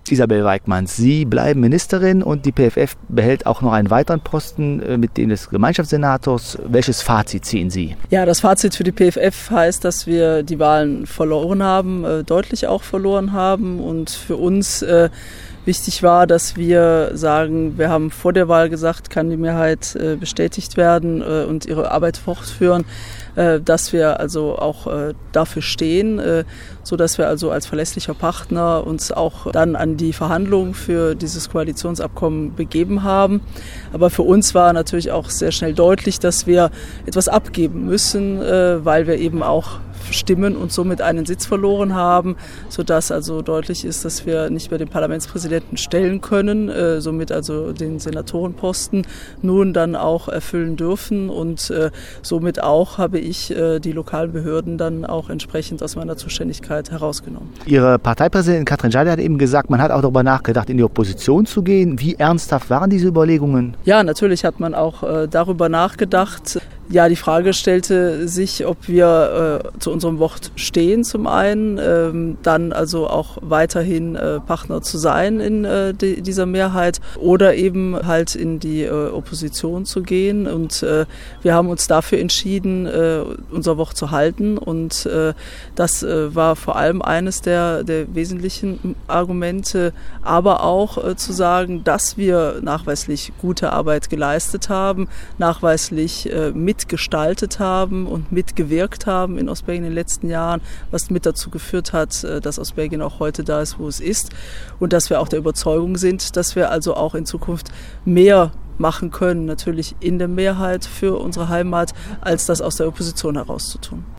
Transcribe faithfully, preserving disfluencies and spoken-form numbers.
Isabel Weigmanns, Sie bleiben Ministerin und die P F F behält auch noch einen weiteren Posten mit dem des Gemeinschaftssenators. Welches Fazit ziehen Sie? Ja, das Fazit für die P F F heißt, dass wir die Wahlen verloren haben, äh, deutlich auch verloren haben. Und für uns äh, wichtig war, dass wir sagen, wir haben vor der Wahl gesagt, kann die Mehrheit äh, bestätigt werden äh, und ihre Arbeit fortführen, äh, dass wir also auch äh, dafür stehen, äh, so dass wir also als verlässlicher Partner uns auch dann an die Verhandlungen für dieses Koalitionsabkommen begeben haben. Aber für uns war natürlich auch sehr schnell deutlich, dass wir etwas abgeben müssen, äh, weil wir eben auch Stimmen und somit einen Sitz verloren haben, sodass also deutlich ist, dass wir nicht mehr den Parlamentspräsidenten stellen können, äh, somit also den Senatorenposten nun dann auch erfüllen dürfen und äh, somit auch habe ich äh, die lokalen Behörden dann auch entsprechend aus meiner Zuständigkeit herausgenommen. Ihre Parteipräsidentin Katrin Dschadei hat eben gesagt, man hat auch darüber nachgedacht, in die Opposition zu gehen. Wie ernsthaft waren diese Überlegungen? Ja, natürlich hat man auch äh, darüber nachgedacht. Ja, die Frage stellte sich, ob wir äh, zu unserem Wort stehen zum einen, ähm, dann also auch weiterhin äh, Partner zu sein in äh, die, dieser Mehrheit oder eben halt in die äh, Opposition zu gehen. Und äh, wir haben uns dafür entschieden, äh, unser Wort zu halten. Und äh, das äh, war vor allem eines der, der wesentlichen Argumente, aber auch äh, zu sagen, dass wir nachweislich gute Arbeit geleistet haben, nachweislich äh, mit mitgestaltet haben und mitgewirkt haben in Ostbelgien in den letzten Jahren, was mit dazu geführt hat, dass Ostbelgien auch heute da ist, wo es ist und dass wir auch der Überzeugung sind, dass wir also auch in Zukunft mehr machen können, natürlich in der Mehrheit für unsere Heimat, als das aus der Opposition herauszutun.